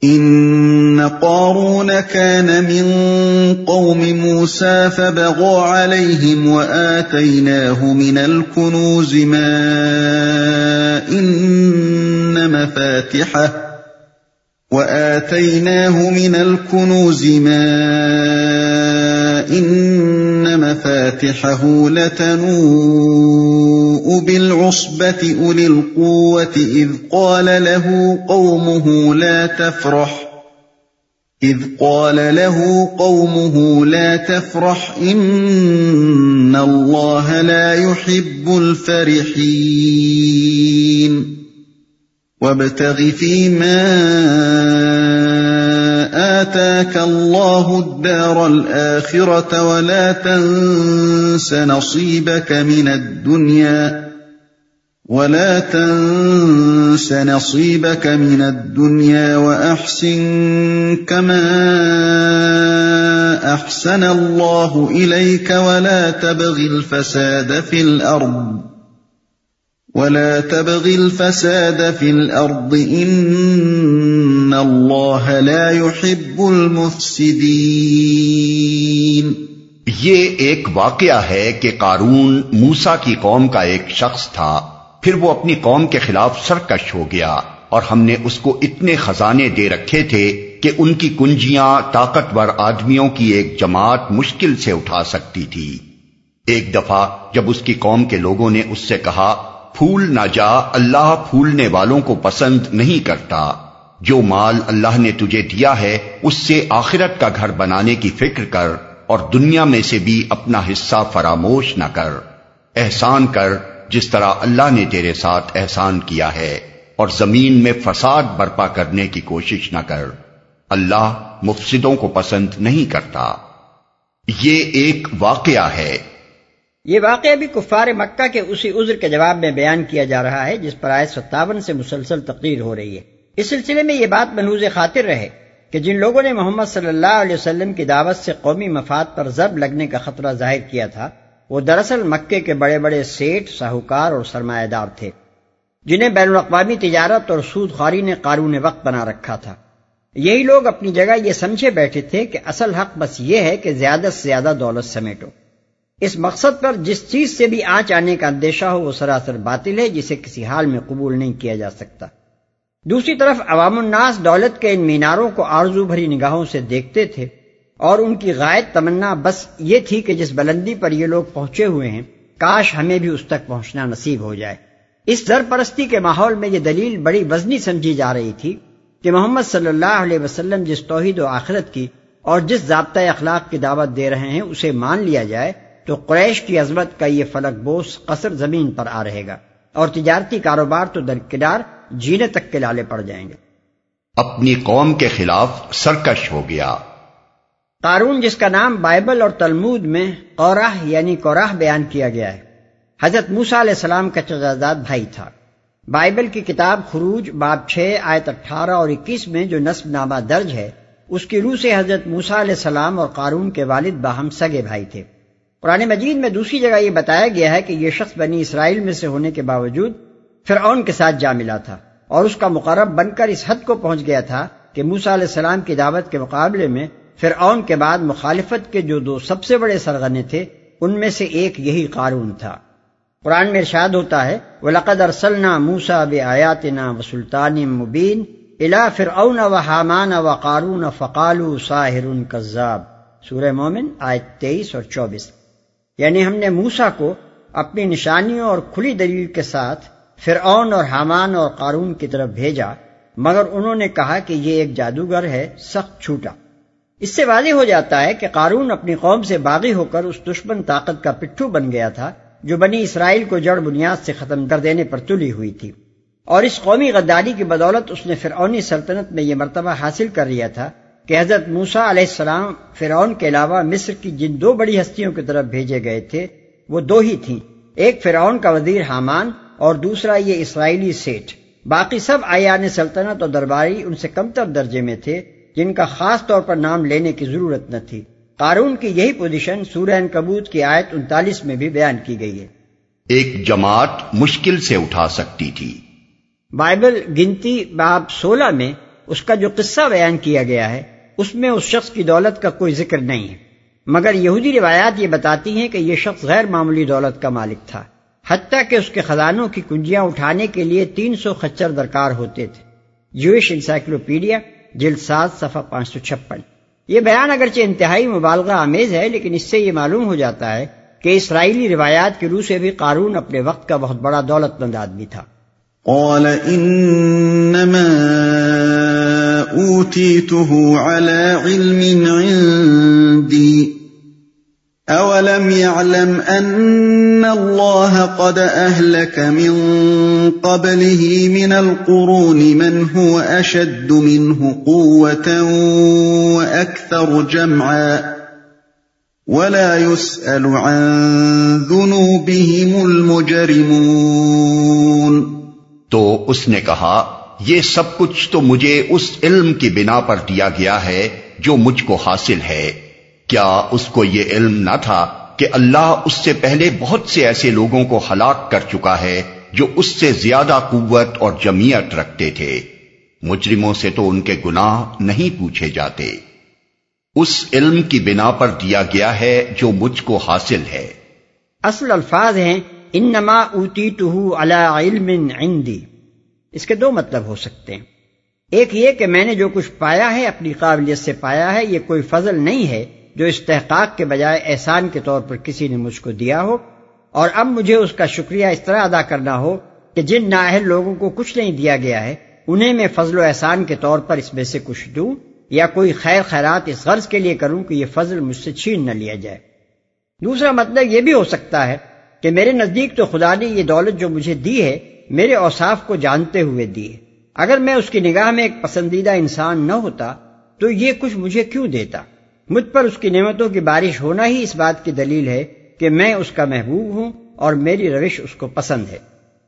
إن قارون كان من قوم موسى فبغى عليهم وآتيناه من الكنوز ما إن مفاتحه لتنوء بالعصبة أولي القوة إذ قال له قومه لا تفرح إن الله لا يحب الفرحين وابتغ فيما آتاك الله الدار الآخرة ولا تنس نصيبك من الدنيا وأحسن كما أحسن الله إليك ولا تبغ الفساد في الأرض إن الله لا يحب المفسدين۔ یہ ایک واقعہ ہے کہ قارون موسیٰ کی قوم کا ایک شخص تھا، پھر وہ اپنی قوم کے خلاف سرکش ہو گیا، اور ہم نے اس کو اتنے خزانے دے رکھے تھے کہ ان کی کنجیاں طاقتور آدمیوں کی ایک جماعت مشکل سے اٹھا سکتی تھی۔ ایک دفعہ جب اس کی قوم کے لوگوں نے اس سے کہا، پھول نہ جا، اللہ پھولنے والوں کو پسند نہیں کرتا، جو مال اللہ نے تجھے دیا ہے اس سے آخرت کا گھر بنانے کی فکر کر، اور دنیا میں سے بھی اپنا حصہ فراموش نہ کر، احسان کر جس طرح اللہ نے تیرے ساتھ احسان کیا ہے، اور زمین میں فساد برپا کرنے کی کوشش نہ کر، اللہ مفسدوں کو پسند نہیں کرتا۔ یہ ایک واقعہ ہے۔ یہ واقعہ بھی کفار مکہ کے اسی عذر کے جواب میں بیان کیا جا رہا ہے جس پر آیت 57 سے مسلسل تقریر ہو رہی ہے۔ اس سلسلے میں یہ بات ملحوظ خاطر رہے کہ جن لوگوں نے محمد صلی اللہ علیہ وسلم کی دعوت سے قومی مفاد پر ضرب لگنے کا خطرہ ظاہر کیا تھا، وہ دراصل مکے کے بڑے بڑے سیٹھ، ساہوکار اور سرمایہ دار تھے، جنہیں بین الاقوامی تجارت اور سود خواری نے قارون وقت بنا رکھا تھا۔ یہی لوگ اپنی جگہ یہ سمجھے بیٹھے تھے کہ اصل حق بس یہ ہے کہ زیادہ سے زیادہ دولت سمیٹو۔ اس مقصد پر جس چیز سے بھی آنچ آنے کا اندیشہ ہو وہ سراسر باطل ہے، جسے کسی حال میں قبول نہیں کیا جا سکتا۔ دوسری طرف عوام الناس دولت کے ان میناروں کو آرزو بھری نگاہوں سے دیکھتے تھے، اور ان کی غائب تمنا بس یہ تھی کہ جس بلندی پر یہ لوگ پہنچے ہوئے ہیں کاش ہمیں بھی اس تک پہنچنا نصیب ہو جائے۔ اس زر پرستی کے ماحول میں یہ دلیل بڑی وزنی سمجھی جا رہی تھی کہ محمد صلی اللہ علیہ وسلم جس توحید و آخرت کی اور جس ضابطۂ اخلاق کی دعوت دے رہے ہیں اسے مان لیا جائے تو قریش کی عظمت کا یہ فلک بوس قصر زمین پر آ رہے گا، اور تجارتی کاروبار تو درکنار جینے تک کے لالے پڑ جائیں گے۔ اپنی قوم کے خلاف سرکش ہو گیا۔ قارون، جس کا نام بائبل اور تلمود میں قورح یعنی کوراہ بیان کیا گیا ہے، حضرت موسیٰ علیہ السلام کا چچازاد بھائی تھا۔ بائبل کی کتاب خروج باب 6 آیت 18 اور 21 میں جو نسب نامہ درج ہے اس کی روح سے حضرت موسیٰ علیہ السلام اور قارون کے والد باہم سگے بھائی تھے۔ قرآن مجید میں دوسری جگہ یہ بتایا گیا ہے کہ یہ شخص بنی اسرائیل میں سے ہونے کے باوجود فرعون کے ساتھ جا ملا تھا، اور اس کا مقرب بن کر اس حد کو پہنچ گیا تھا کہ موسیٰ علیہ السلام کی دعوت کے مقابلے میں فرعون کے بعد مخالفت کے جو 2 سب سے بڑے سرغنے تھے ان میں سے ایک یہی قارون تھا۔ قرآن میں ارشاد ہوتا ہے، وَلَقَدْ أَرْسَلْنَا مُوسَىٰ بِآيَاتِنَا وَسُلْطَانٍ مُّبِينٍ إِلَىٰ فِرْعَوْنَ وَحَامَانَ وَقَارُونَ فَقَالُوا سَاحِرٌ كَذَّابٌ۔ سورہ مومن آیت 23 اور 24۔ یعنی ہم نے موسیٰ کو اپنی نشانیوں اور کھلی دلیل کے ساتھ فرعون اور حامان اور قارون کی طرف بھیجا، مگر انہوں نے کہا کہ یہ ایک جادوگر ہے، سخت چھوٹا۔ اس سے واضح ہو جاتا ہے کہ قارون اپنی قوم سے باغی ہو کر اس دشمن طاقت کا پٹھو بن گیا تھا جو بنی اسرائیل کو جڑ بنیاد سے ختم کر دینے پر تلی ہوئی تھی، اور اس قومی غداری کی بدولت اس نے فرعونی سلطنت میں یہ مرتبہ حاصل کر لیا تھا کہ حضرت موسیٰ علیہ السلام فرعون کے علاوہ مصر کی جن 2 بڑی ہستیوں کی طرف بھیجے گئے تھے وہ 2 ہی تھیں، ایک فرعون کا وزیر حامان اور دوسرا یہ اسرائیلی سیٹھ۔ باقی سب اعیان سلطنت اور درباری ان سے کمتر درجے میں تھے جن کا خاص طور پر نام لینے کی ضرورت نہ تھی۔ قارون کی یہی پوزیشن سورہ عنکبوت کی آیت 39 میں بھی بیان کی گئی ہے۔ ایک جماعت مشکل سے اٹھا سکتی تھی۔ بائبل گنتی باب 16 میں اس کا جو قصہ بیان کیا گیا ہے اس میں اس شخص کی دولت کا کوئی ذکر نہیں ہے، مگر یہودی روایات یہ بتاتی ہیں کہ یہ شخص غیر معمولی دولت کا مالک تھا، حتیٰ کہ اس کے خزانوں کی کنجیاں اٹھانے کے لیے 300 خچر درکار ہوتے تھے۔ جوئش انسائکلوپیڈیا جلد 7 صفحہ 556۔ یہ بیان اگرچہ انتہائی مبالغہ آمیز ہے، لیکن اس سے یہ معلوم ہو جاتا ہے کہ اسرائیلی روایات کی روح سے بھی قارون اپنے وقت کا بہت بڑا دولت مند آدمی تھا۔ قال انما اوتیته على علم عندي اولم يعلم ان الله قد اهلك من قبله من القرون من هو اشد منه قوة واكثر جمعا ولا يسأل عن ذنوبهم المجرمون۔ تو اس نے کہا یہ سب کچھ تو مجھے اس علم کی بنا پر دیا گیا ہے جو مجھ کو حاصل ہے۔ کیا اس کو یہ علم نہ تھا کہ اللہ اس سے پہلے بہت سے ایسے لوگوں کو ہلاک کر چکا ہے جو اس سے زیادہ قوت اور جمعیت رکھتے تھے؟ مجرموں سے تو ان کے گناہ نہیں پوچھے جاتے۔ اس علم کی بنا پر دیا گیا ہے جو مجھ کو حاصل ہے۔ اصل الفاظ ہیں انما اوتیتہ علی علم عندی۔ اس کے دو مطلب ہو سکتے ہیں، ایک یہ کہ میں نے جو کچھ پایا ہے اپنی قابلیت سے پایا ہے، یہ کوئی فضل نہیں ہے جو استحقاق کے بجائے احسان کے طور پر کسی نے مجھ کو دیا ہو، اور اب مجھے اس کا شکریہ اس طرح ادا کرنا ہو کہ جن نااہل لوگوں کو کچھ نہیں دیا گیا ہے انہیں میں فضل و احسان کے طور پر اس میں سے کچھ دوں، یا کوئی خیر خیرات اس غرض کے لیے کروں کہ یہ فضل مجھ سے چھین نہ لیا جائے۔ دوسرا مطلب یہ بھی ہو سکتا ہے کہ میرے نزدیک تو خدا نے یہ دولت جو مجھے دی ہے میرے اوصاف کو جانتے ہوئے دی ہے، اگر میں اس کی نگاہ میں ایک پسندیدہ انسان نہ ہوتا تو یہ کچھ مجھے کیوں دیتا؟ مجھ پر اس کی نعمتوں کی بارش ہونا ہی اس بات کی دلیل ہے کہ میں اس کا محبوب ہوں اور میری روش اس کو پسند ہے۔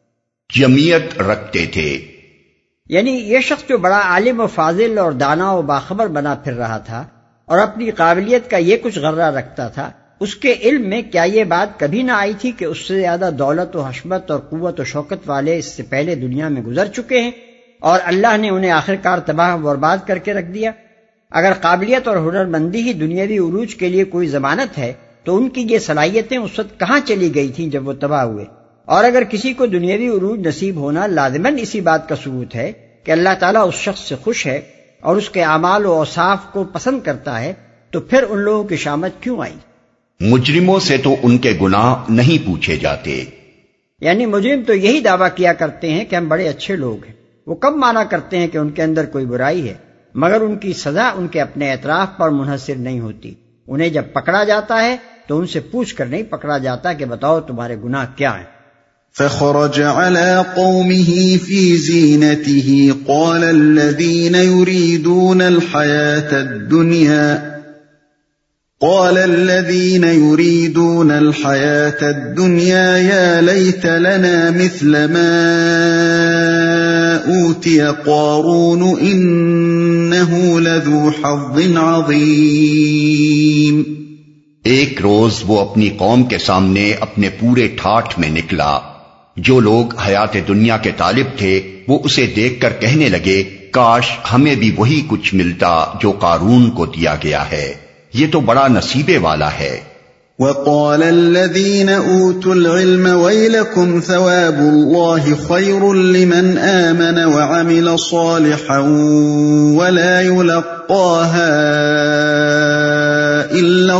جمعیت رکھتے تھے، یعنی یہ شخص جو بڑا عالم و فاضل اور دانا و باخبر بنا پھر رہا تھا اور اپنی قابلیت کا یہ کچھ غرہ رکھتا تھا، اس کے علم میں کیا یہ بات کبھی نہ آئی تھی کہ اس سے زیادہ دولت و حشمت اور قوت و شوکت والے اس سے پہلے دنیا میں گزر چکے ہیں اور اللہ نے انہیں آخرکار تباہ و برباد کر کے رکھ دیا؟ اگر قابلیت اور ہنرمندی ہی دنیاوی عروج کے لیے کوئی ضمانت ہے تو ان کی یہ صلاحیتیں اس وقت کہاں چلی گئی تھیں جب وہ تباہ ہوئے؟ اور اگر کسی کو دنیاوی عروج نصیب ہونا لازماً اسی بات کا ثبوت ہے کہ اللہ تعالیٰ اس شخص سے خوش ہے اور اس کے اعمال و اوصاف کو پسند کرتا ہے، تو پھر ان لوگوں کی شامت کیوں آئی؟ مجرموں سے تو ان کے گناہ نہیں پوچھے جاتے۔ یعنی مجرم تو یہی دعویٰ کیا کرتے ہیں کہ ہم بڑے اچھے لوگ ہیں، وہ کب مانا کرتے ہیں کہ ان کے اندر کوئی برائی ہے، مگر ان کی سزا ان کے اپنے اعتراف پر منحصر نہیں ہوتی۔ انہیں جب پکڑا جاتا ہے تو ان سے پوچھ کر نہیں پکڑا جاتا کہ بتاؤ تمہارے گناہ کیا ہیں۔ فخرج على قومه في زينته قال الذين يريدون الحياة الدنيا يا ليت لنا مثل ما أوتي قارون إنه لذو حظ عظيم۔ ایک روز وہ اپنی قوم کے سامنے اپنے پورے ٹھاٹھ میں نکلا، جو لوگ حیات دنیا کے طالب تھے وہ اسے دیکھ کر کہنے لگے کاش ہمیں بھی وہی کچھ ملتا جو قارون کو دیا گیا ہے، یہ تو بڑا نصیبے والا ہے۔ وقال الذين اوتوا العلم ويلكم ثواب الله خير لمن آمن وعمل صالحا ولا يلقاها الا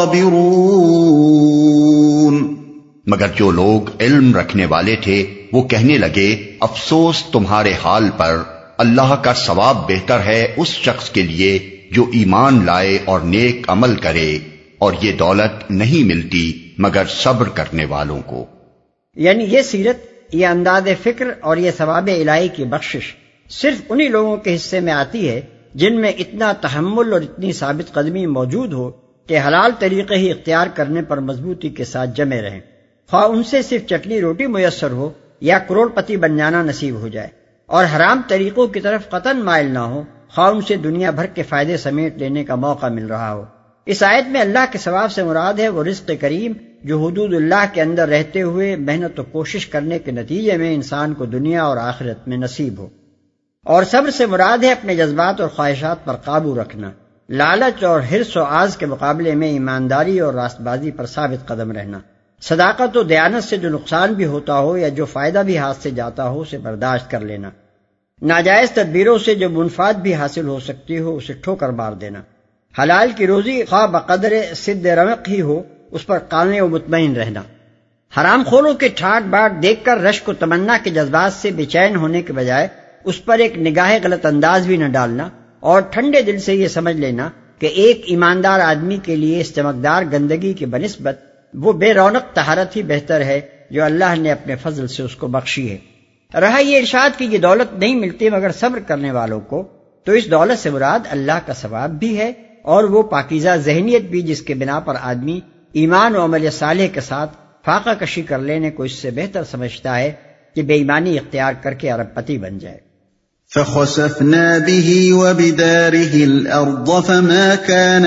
الصابرون۔ مگر جو لوگ علم رکھنے والے تھے وہ کہنے لگے افسوس تمہارے حال پر، اللہ کا ثواب بہتر ہے اس شخص کے لیے جو ایمان لائے اور نیک عمل کرے، اور یہ دولت نہیں ملتی مگر صبر کرنے والوں کو۔ یعنی یہ سیرت، یہ انداز فکر اور یہ ثواب الہی کی بخشش صرف انہی لوگوں کے حصے میں آتی ہے جن میں اتنا تحمل اور اتنی ثابت قدمی موجود ہو کہ حلال طریقے ہی اختیار کرنے پر مضبوطی کے ساتھ جمے رہیں، خواہ ان سے صرف چٹنی روٹی میسر ہو یا کروڑ پتی بن جانا نصیب ہو جائے، اور حرام طریقوں کی طرف قطعاً مائل نہ ہو، خواہ ان سے دنیا بھر کے فائدے سمیٹ لینے کا موقع مل رہا ہو۔ اس آیت میں اللہ کے ثواب سے مراد ہے وہ رزق کریم جو حدود اللہ کے اندر رہتے ہوئے محنت و کوشش کرنے کے نتیجے میں انسان کو دنیا اور آخرت میں نصیب ہو۔ اور صبر سے مراد ہے اپنے جذبات اور خواہشات پر قابو رکھنا، لالچ اور حرص و آز کے مقابلے میں ایمانداری اور راست بازی پر ثابت قدم رہنا، صداقت و دیانت سے جو نقصان بھی ہوتا ہو یا جو فائدہ بھی ہاتھ سے جاتا ہو اسے برداشت کر لینا، ناجائز تدبیروں سے جو منفعت بھی حاصل ہو سکتی ہو اسے ٹھوکر مار دینا، حلال کی روزی خواہ بقدر سد رمق ہی ہو اس پر قانع و مطمئن رہنا، حرام خوروں کے ٹھاٹ باٹ دیکھ کر رشک و تمنا کے جذبات سے بے چین ہونے کے بجائے اس پر ایک نگاہ غلط انداز بھی نہ ڈالنا، اور ٹھنڈے دل سے یہ سمجھ لینا کہ ایک ایماندار آدمی کے لیے اس چمکدار گندگی کے بنسبت وہ بے رونق طہارت ہی بہتر ہے جو اللہ نے اپنے فضل سے اس کو بخشی ہے۔ رہا یہ ارشاد کہ یہ دولت نہیں ملتی مگر صبر کرنے والوں کو، تو اس دولت سے مراد اللہ کا ثواب بھی ہے اور وہ پاکیزہ ذہنیت بھی جس کے بنا پر آدمی ایمان و عمل صالح کے ساتھ فاقہ کشی کر لینے کو اس سے بہتر سمجھتا ہے کہ بے ایمانی اختیار کر کے ارب پتی بن جائے۔ فخسفنا به وبداره الأرض فما كان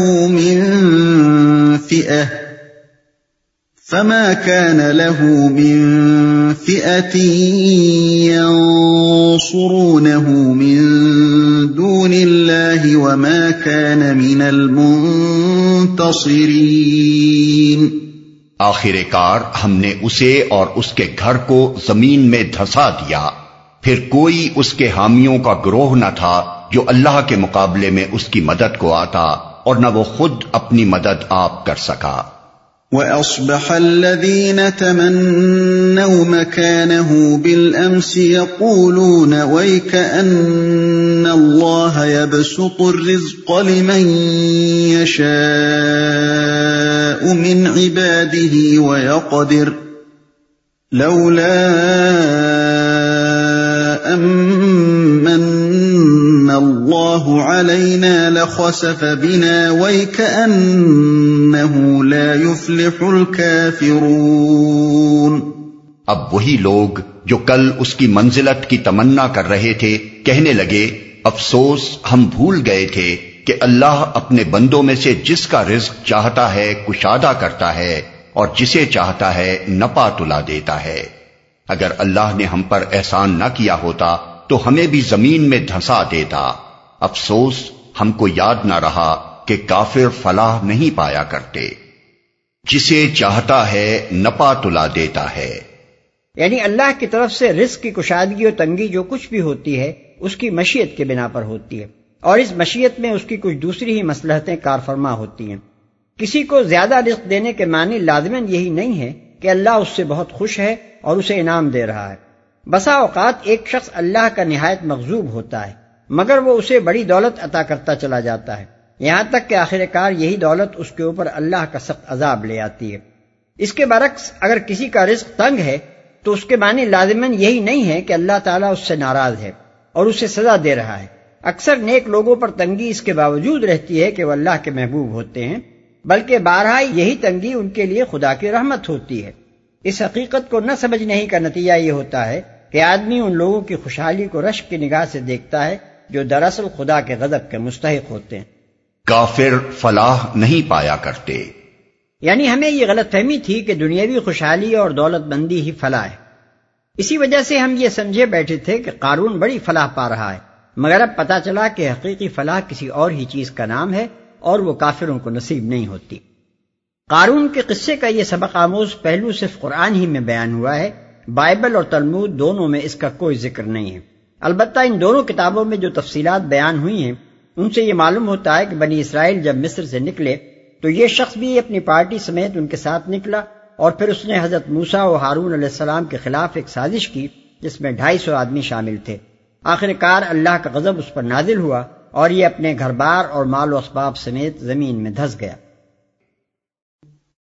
له من فئة ينصرونه من دون الله وما كان من المنتصرين۔ آخر کار ہم نے اسے اور اس کے گھر کو زمین میں دھسا دیا، پھر کوئی اس کے حامیوں کا گروہ نہ تھا جو اللہ کے مقابلے میں اس کی مدد کو آتا، اور نہ وہ خود اپنی مدد آپ کر سکا۔ وَأَصْبَحَ الَّذِينَ تَمَنَّوْا مَكَانَهُ بِالْأَمْسِ يَقُولُونَ وَيْكَأَنَّ اللَّهَ يَبْسُطُ الرِّزْقَ لِمَن يَشَاءُ مِنْ عِبَادِهِ وَيَقْدِرُ لَوْلَا أَمَّنَّ اللَّهُ عَلَيْنَا لَخَسَفَ بِنَا وَيْكَأَنَّهُ لَا يُفْلِحُ الْكَافِرُونَ۔ اب وہی لوگ جو کل اس کی منزلت کی تمنا کر رہے تھے کہنے لگے افسوس ہم بھول گئے تھے کہ اللہ اپنے بندوں میں سے جس کا رزق چاہتا ہے کشادہ کرتا ہے اور جسے چاہتا ہے نپا تلا دیتا ہے۔ اگر اللہ نے ہم پر احسان نہ کیا ہوتا تو ہمیں بھی زمین میں دھسا دیتا، افسوس ہم کو یاد نہ رہا کہ کافر فلاح نہیں پایا کرتے۔ جسے چاہتا ہے نپا تلا دیتا ہے، یعنی اللہ کی طرف سے رزق کی کشادگی و تنگی جو کچھ بھی ہوتی ہے اس کی مشیت کے بنا پر ہوتی ہے، اور اس مشیت میں اس کی کچھ دوسری ہی مصلحتیں کارفرما ہوتی ہیں۔ کسی کو زیادہ رزق دینے کے معنی لازماً یہی نہیں ہے کہ اللہ اس سے بہت خوش ہے اور اسے انعام دے رہا ہے۔ بسا اوقات ایک شخص اللہ کا نہایت مغضوب ہوتا ہے مگر وہ اسے بڑی دولت عطا کرتا چلا جاتا ہے، یہاں تک کہ آخر کار یہی دولت اس کے اوپر اللہ کا سخت عذاب لے آتی ہے۔ اس کے برعکس اگر کسی کا رزق تنگ ہے تو اس کے معنی لازماً یہی نہیں ہے کہ اللہ تعالیٰ اس سے ناراض ہے اور اسے سزا دے رہا ہے۔ اکثر نیک لوگوں پر تنگی اس کے باوجود رہتی ہے کہ وہ اللہ کے محبوب ہوتے ہیں، بلکہ بارہا یہی تنگی ان کے لیے خدا کی رحمت ہوتی ہے۔ اس حقیقت کو نہ سمجھنے ہی کا نتیجہ یہ ہوتا ہے کہ آدمی ان لوگوں کی خوشحالی کو رشک کی نگاہ سے دیکھتا ہے جو دراصل خدا کے غضب کے مستحق ہوتے ہیں۔ کافر فلاح نہیں پایا کرتے، یعنی ہمیں یہ غلط فہمی تھی کہ دنیاوی خوشحالی اور دولت مندی ہی فلاح ہے، اسی وجہ سے ہم یہ سمجھے بیٹھے تھے کہ قارون بڑی فلاح پا رہا ہے، مگر اب پتا چلا کہ حقیقی فلاح کسی اور ہی چیز کا نام ہے اور وہ کافروں کو نصیب نہیں ہوتی۔ قارون کے قصے کا یہ سبق آموز پہلو صرف قرآن ہی میں بیان ہوا ہے، بائبل اور تلمود دونوں میں اس کا کوئی ذکر نہیں ہے۔ البتہ ان دونوں کتابوں میں جو تفصیلات بیان ہوئی ہیں ان سے یہ معلوم ہوتا ہے کہ بنی اسرائیل جب مصر سے نکلے تو یہ شخص بھی اپنی پارٹی سمیت ان کے ساتھ نکلا، اور پھر اس نے حضرت موسیٰ و ہارون علیہ السلام کے خلاف ایک سازش کی جس میں 250 آدمی شامل تھے۔ آخر کار اللہ کا غضب اس پر نازل ہوا اور یہ اپنے گھر بار اور مال و اسباب سمیت زمین میں دھس گیا۔